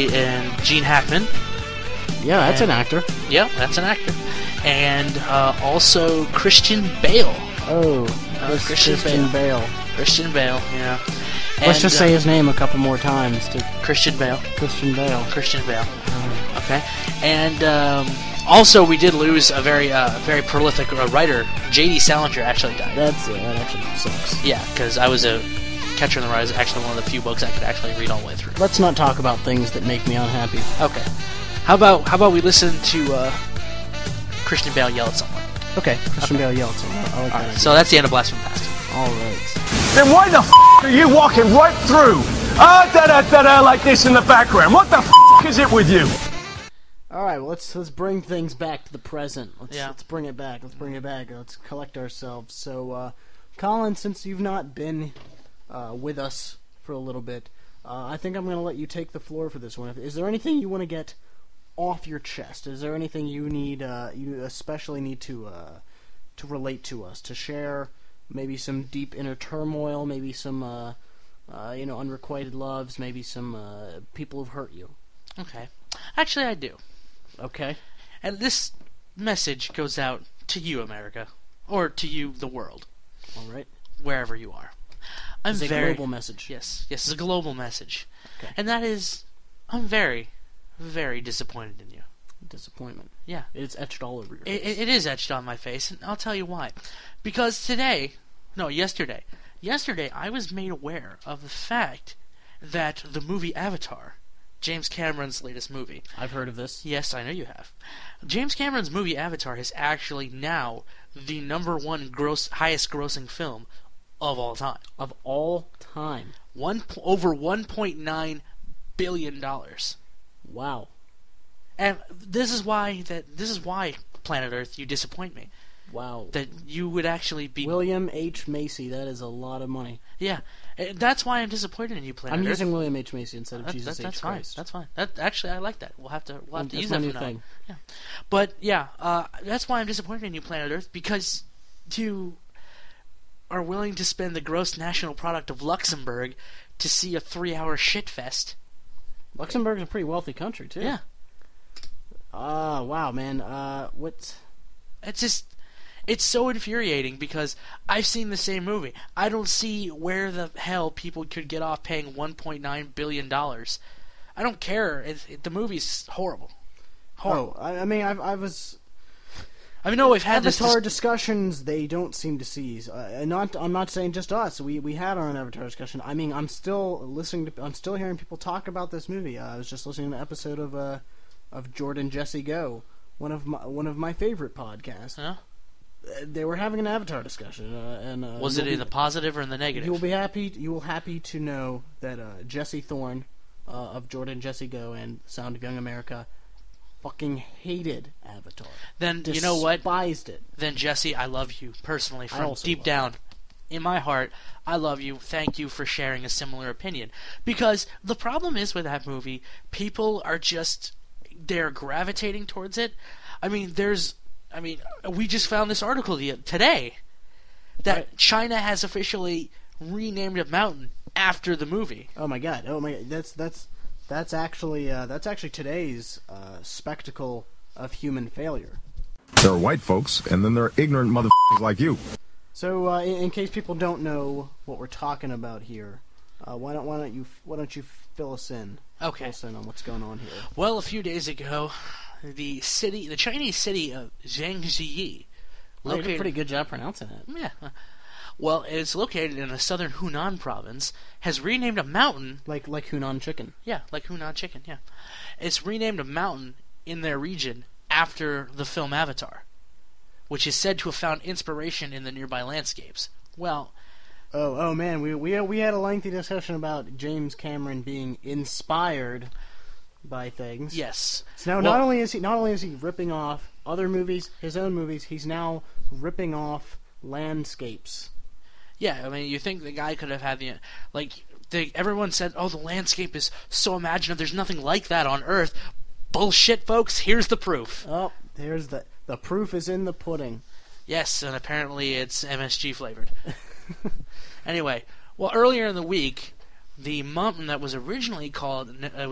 Gene Hackman. Yeah, that's an actor. Yeah, that's an actor. And also Christian Bale. Oh, Christian Bale. Christian Bale, yeah. Let's just say his name a couple more times. Christian Bale. Christian Bale. Christian Bale. Okay. And also, we did lose a very prolific writer. J.D. Salinger actually died. That actually sucks. Yeah, because I was a Catcher in the Rye is actually one of the few books I could actually read all the way through. Let's not talk about things that make me unhappy. Okay. How about we listen to Christian Bale yell at someone? Okay, Christian Bale yell at someone. I like that. So that's the end of Blast from the Past. All right. Then why the f*** are you walking right through? Da-da-da-da like this in the background. What the f*** is it with you? All right, well, let's bring things back to the present. Let's bring it back. Let's collect ourselves. So, Colin, since you've not been with us for a little bit, I think I'm going to let you take the floor for this one. Is there anything you want to get off your chest? Is there anything you need, you especially need to relate to us, to share? Maybe some deep inner turmoil, maybe some, unrequited loves, maybe some people who've hurt you. Okay. Actually, I do. Okay. And this message goes out to you, America. Or to you, the world. All right. Wherever you are. It's a global message. Yes, it's a global message. Okay. And that is, I'm very, very disappointed in you. Disappointment. Yeah. It's etched all over your face. It is etched on my face, and I'll tell you why. Because yesterday I was made aware of the fact that the movie Avatar, James Cameron's latest movie. I've heard of this. Yes, I know you have. James Cameron's movie Avatar is actually now the #1 highest grossing film of all time. Of all time. Over $1.9 billion. Wow. And this is why Planet Earth, you disappoint me. Wow. That you would actually be William H. Macy, that is a lot of money. Yeah, that's why I'm disappointed in you, Planet I'm Earth. using William H. Macy instead of Jesus that's H. fine. Christ. That's fine. Actually, I like that. We'll have to use that my from new now. thing. Yeah. But yeah, that's why I'm disappointed in you, Planet Earth, because you are willing to spend the gross national product of Luxembourg to see a 3-hour shitfest. Luxembourg's a pretty wealthy country, too. Yeah. Wow, man. It's so infuriating because I've seen the same movie. I don't see where the hell people could get off paying $1.9 billion. I don't care. The movie's horrible. Horrible. Oh, I mean, we've had Avatar discussions. They don't seem to cease. I'm not saying just us. We had our own Avatar discussion. I mean, I'm still hearing people talk about this movie. I was just listening to an episode of Jordan Jesse Go, one of my favorite podcasts. Huh? They were having an Avatar discussion, and was it in the positive or in the negative? You will happy to know that Jesse Thorne of Jordan Jesse Go and Sound of Young America fucking hated Avatar. Then you know what? Despised it. Then Jesse, I love you personally from also deep love down in my heart. I love you. Thank you for sharing a similar opinion. Because the problem is with that movie, people are they're gravitating towards it. We just found this article today that China has officially renamed a mountain after the movie. Oh my god! That's actually today's spectacle of human failure. There are white folks, and then there are ignorant motherfuckers like you. So, in case people don't know what we're talking about here, why don't you fill us in? Okay. Fill us in on what's going on here. Well, a few days ago, the Chinese city of Zhangjiyi, You did a pretty good job pronouncing it. Yeah. Well, it's located in the southern Hunan province, has renamed a mountain. Like Hunan chicken. Yeah, like Hunan chicken, yeah. It's renamed a mountain in their region after the film Avatar, which is said to have found inspiration in the nearby landscapes. Well... Oh man, we had a lengthy discussion about James Cameron being inspired by things. Yes. So now not only is he ripping off other movies, his own movies, he's now ripping off landscapes. Yeah, I mean, you think the guy could have had everyone said, oh, the landscape is so imaginative, there's nothing like that on Earth. Bullshit, folks, here's the proof. Oh, there's the proof is in the pudding. Yes, and apparently it's MSG flavored. Anyway, well, earlier in the week, the mountain that was originally called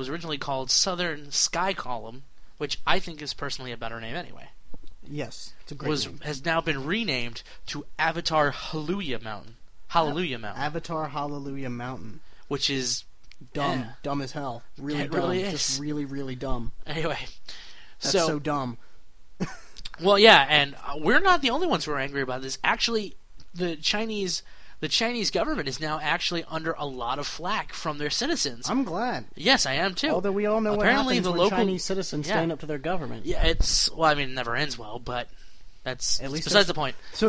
Southern Sky Column, which I think is personally a better name anyway. Yes, it's a great name. Has now been renamed to Avatar Hallelujah Mountain. Mountain. Avatar Hallelujah Mountain. Which is dumb. Dumb as hell. Really it dumb. Really is. Just really, really dumb. Anyway. That's so dumb. Well, yeah, and we're not the only ones who are angry about this. Actually, the Chinese government is now actually under a lot of flack from their citizens. I'm glad. Yes, I am too. Although we all know apparently what happens when Chinese citizens stand up to their government. Yeah, it never ends well, but that's besides the point. So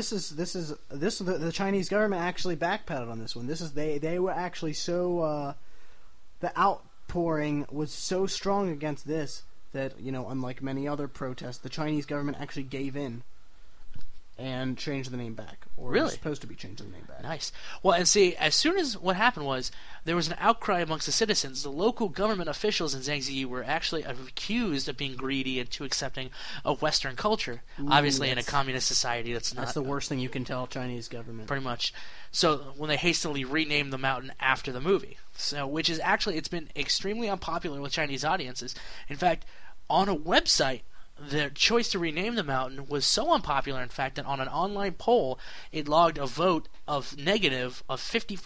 the Chinese government actually backpedaled on this one. They were actually so the outpouring was so strong against this that, unlike many other protests, the Chinese government actually gave in. and change the name back. Or Really? is supposed to be changing the name back. Nice. Well, and see, as soon as what happened was, there was an outcry amongst the citizens. The local government officials in Zhangzi Yi were actually accused of being greedy and too accepting of Western culture. Obviously, in a that's- communist society, that's That's not the worst thing you can tell Chinese government. pretty much. So when they hastily renamed the mountain after the movie, so which is actually it's been extremely unpopular with Chinese audiences. In fact, on a website, the choice to rename the mountain was so unpopular, in fact, that on an online poll, it logged a vote of negative of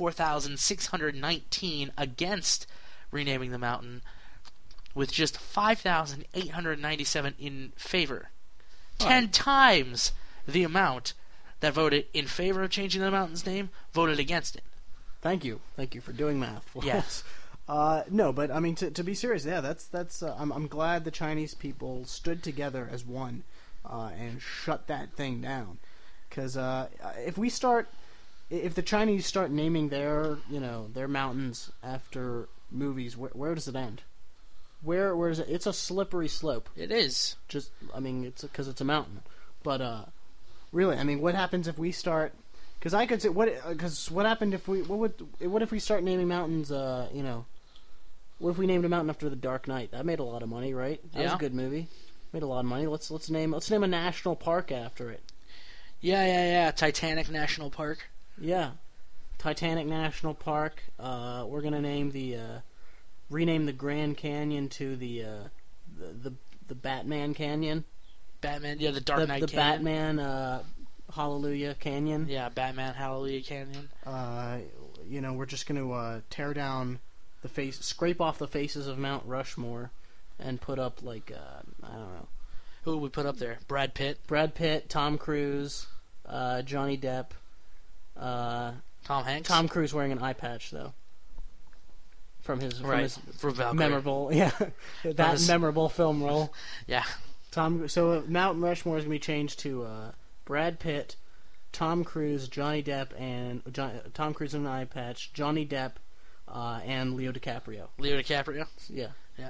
54,619 against renaming the mountain, with just 5,897 in favor. 10 times the amount that voted in favor of changing the mountain's name voted against it. Thank you for doing math. for Yeah. us. No, but I mean to be serious, yeah, that's. I'm glad the Chinese people stood together as one and shut that thing down. Because if the Chinese start naming their mountains after movies, where does it end? Where is it? It's a slippery slope. It is. It's because it's a mountain. But really, I mean, what happens if we start? Because I could say what happened if what if we start naming mountains? What if we named a mountain after The Dark Knight? That made a lot of money, right? That was Yeah. a good movie. Made a lot of money. Let's name a national park after it. Yeah. Titanic National Park. Yeah, Titanic National Park. We're gonna rename the Grand Canyon to the Batman Canyon. Batman. Yeah, the Dark Knight the Canyon. Batman Hallelujah Canyon. Yeah, Batman Hallelujah Canyon. We're just gonna tear down scrape off the faces of Mount Rushmore, and put up I don't know. Who would we put up there? Brad Pitt, Tom Cruise, Johnny Depp. Tom Hanks. Tom Cruise wearing an eye patch though. From his For Valkyrie. memorable his- memorable film role. Yeah. So Mount Rushmore is gonna be changed to Brad Pitt, Tom Cruise, Johnny Depp, and Tom Cruise with an eye patch, Johnny Depp, and Leo DiCaprio. Leo DiCaprio. Yeah. Yeah.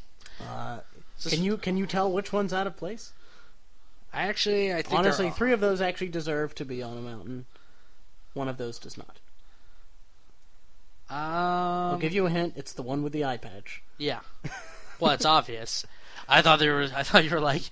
Can you tell which one's out of place? I think Honestly, they're- 3 of those actually deserve to be on a mountain. 1 of those does not. I'll give you a hint. It's the one with the eye patch. Yeah. Well, it's obvious. I thought you were like,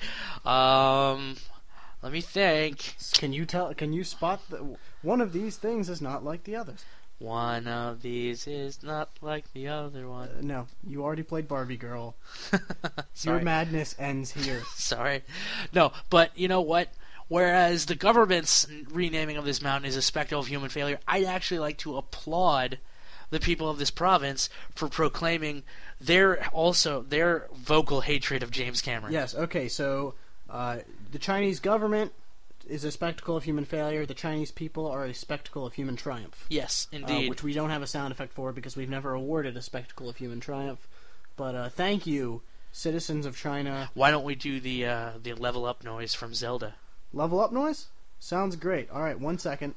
let me think. Can you spot one of these things is not like the others? One of these is not like the other one. No, you already played Barbie Girl. Sorry. Your madness ends here. Sorry. No, but you know what? Whereas the government's renaming of this mountain is a spectacle of human failure, I'd actually like to applaud the people of this province for proclaiming their vocal hatred of James Cameron. Yes, okay, so the Chinese government is a spectacle of human failure. The Chinese people are a spectacle of human triumph. Yes, indeed. Which we don't have a sound effect for because we've never awarded a spectacle of human triumph. But thank you, citizens of China. Why don't we do the level up noise from Zelda? Level up noise? Sounds great. All right, 1 second.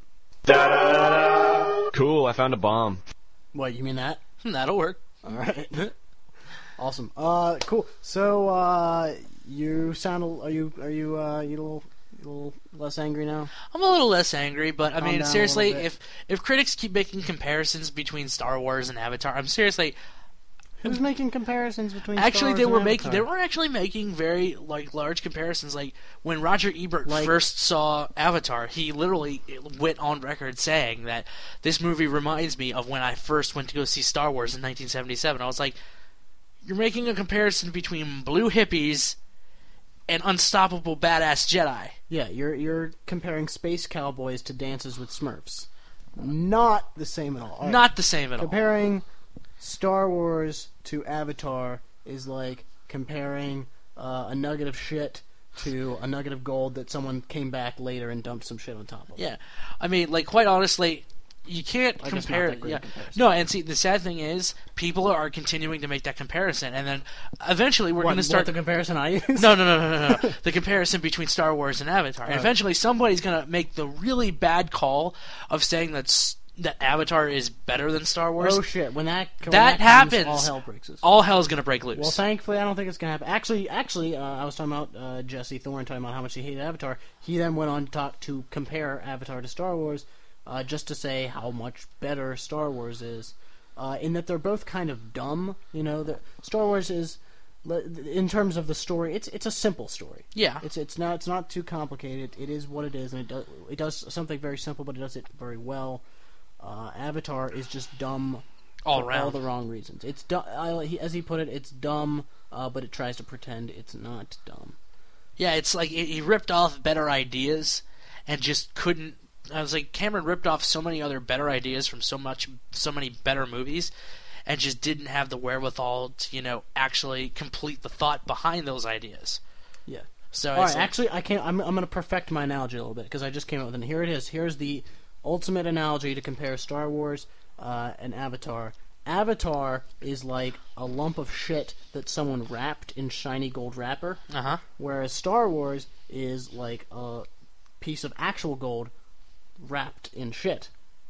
Cool, I found a bomb. What, you mean that? That'll work. All right. Awesome. Cool. So, you sound. Are you a little less angry now? I'm a little less angry, but I Calm mean, down a seriously, little bit. if critics keep making comparisons between Star Wars and Avatar, I'm seriously. Who's making comparisons between? Actually, Star Wars and they Avatar? were actually making very large comparisons. Like when Roger Ebert first saw Avatar, he literally went on record saying that this movie reminds me of when I first went to go see Star Wars in 1977. I was like, you're making a comparison between blue hippies and unstoppable badass Jedi. Yeah, you're comparing space cowboys to dances with Smurfs. Not the same at all. All right. Not the same at all. Comparing Star Wars to Avatar is like comparing a nugget of shit to a nugget of gold that someone came back later and dumped some shit on top of. Yeah, I mean, quite honestly, you can't I guess compare. not that great a Yeah, comparison. no, and see, the sad thing is, people are continuing to make that comparison, and then eventually we're going to start the comparison I use. No. The comparison between Star Wars and Avatar. And Right. eventually, somebody's going to make the really bad call of saying that that Avatar is better than Star Wars, Oh shit! When that happens, all hell breaks loose. all hell's gonna break loose. Well, thankfully, I don't think it's gonna happen. Actually, I was talking about Jesse Thorne talking about how much he hated Avatar. He then went on to compare Avatar to Star Wars, just to say how much better Star Wars is, in that they're both kind of dumb. You know, Star Wars is, in terms of the story, it's a simple story. Yeah. It's not too complicated. It is what it is, and it does something very simple, but it does it very well. Avatar is just dumb all for around. all the wrong reasons. It's dumb, as he put it, it's dumb, but it tries to pretend it's not dumb. Yeah, it's like he ripped off better ideas and just couldn't. I was like, Cameron ripped off so many other better ideas from so many better movies, and just didn't have the wherewithal to, actually complete the thought behind those ideas. Yeah. So All right, it's like, actually, I'm going to perfect my analogy a little bit because I just came up with it. Here it is. Here's the ultimate analogy to compare Star Wars and Avatar. Avatar is like a lump of shit that someone wrapped in shiny gold wrapper, whereas Star Wars is like a piece of actual gold wrapped in shit.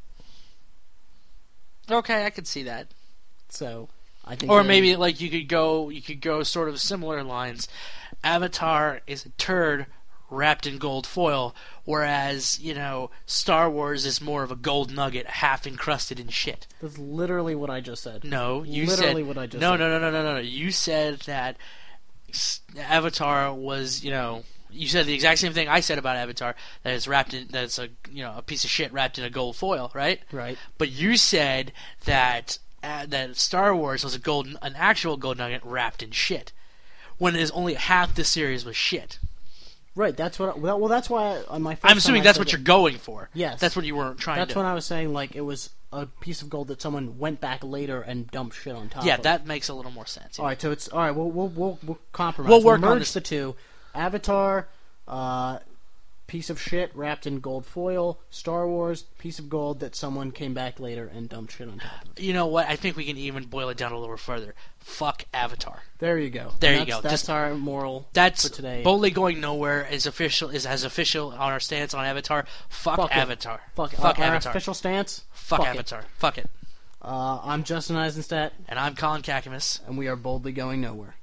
okay, I could see that. So I think, Or that- maybe like you could go sort of similar lines. Avatar is a turd wrapped in gold foil, whereas Star Wars is more of a gold nugget half encrusted in shit. that's literally what I just said. No, you Literally said what I just no, said. no. You said that Avatar was you said the exact same thing I said about Avatar, that it's wrapped in, that it's a piece of shit wrapped in a gold foil, right? Right. But you said that that Star Wars was an actual gold nugget wrapped in shit, when it is only half the series was shit. Right. That's what. Well, that's why on my. First I'm assuming time I that's said what it- you're going for. Yes. That's what you weren't trying That's to. when I was saying like it was a piece of gold that someone went back later and dumped shit on top. Yeah, of. that makes a little more sense. All right, so it's all right. We'll compromise. We'll work on merge this. the two. Avatar, piece of shit wrapped in gold foil. Star Wars, piece of gold that someone came back later and dumped shit on top of. You know what? I think we can even boil it down a little further. Fuck Avatar. There you go. There And you go. That's Just- our moral That's for today. boldly going nowhere is as official on our stance on Avatar. Fuck Fuck it. Avatar. Fuck it. Fuck Our Avatar. official stance. Fuck it. Avatar. Fuck it. I'm Justin Eisenstadt, And I'm Colin Kakamas. and we are boldly going nowhere.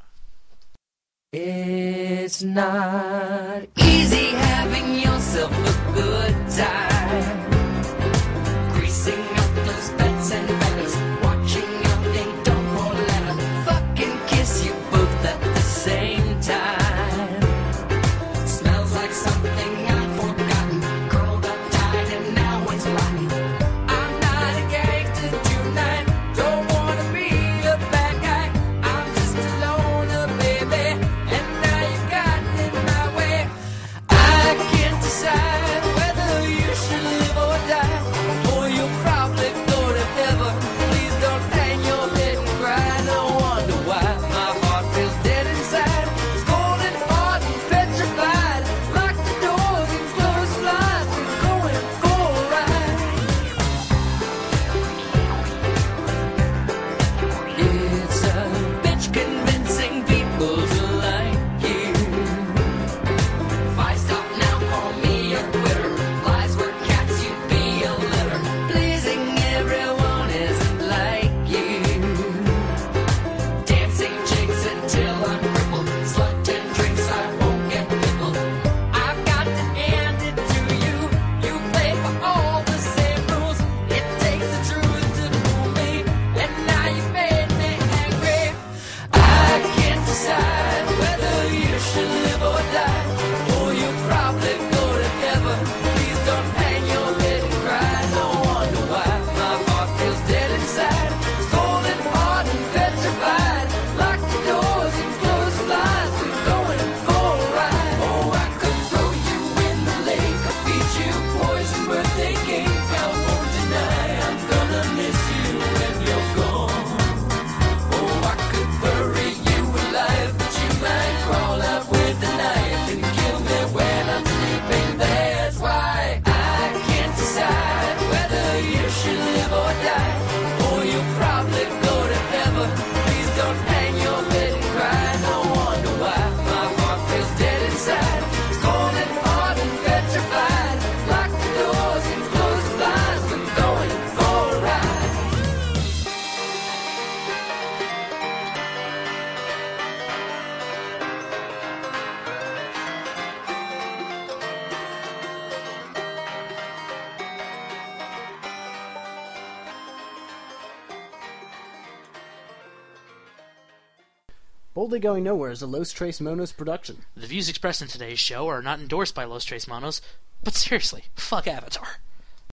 It's not easy having yourself a good time. Greasing up those bets and betters, watching your ink don't fall letter. Fucking kiss you both at the same time. Smells like something I've forgotten. Curled up tight and now it's rotten. I'm not a gangster tonight. Don't wanna be a bad guy. I'm just a loner, baby. And now you got in my way. I can't decide whether you should live Boldly Going Nowhere is a Los Tres Monos production. The views expressed in today's show are not endorsed by Los Tres Monos, but seriously, fuck Avatar.